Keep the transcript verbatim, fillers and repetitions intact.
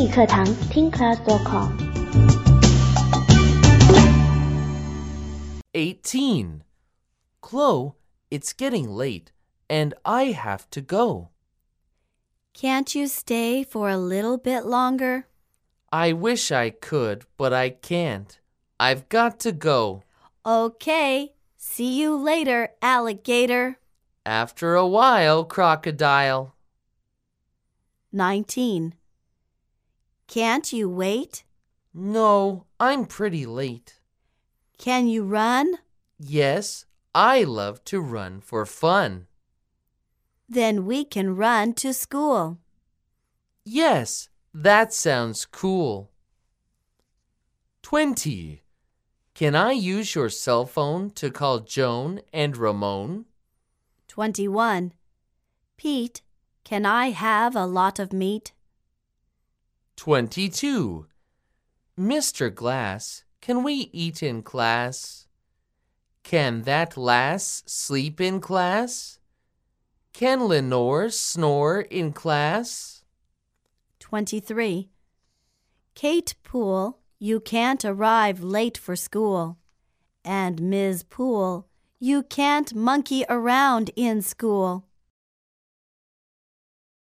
语课堂听 class dot com。 eighteen. Chloe, it's getting late, and I have to go. Can't you stay for a little bit longer? I wish I could, but I can't. I've got to go. Okay. See you later, alligator. After a while, crocodile. nineteen. Can't you wait? No, I'm pretty late. Can you run? Yes, I love to run for fun. Then we can run to school. Yes, that sounds cool. twenty. Can I use your cell phone to call Joan and Ramon? twenty-one. Pete, can I have a lot of meat? twenty-two. Mister Glass, can we eat in class? Can that lass sleep in class? Can Lenore snore in class? twenty-three. Kate Poole, you can't arrive late for school. And Miz Poole, you can't monkey around in school.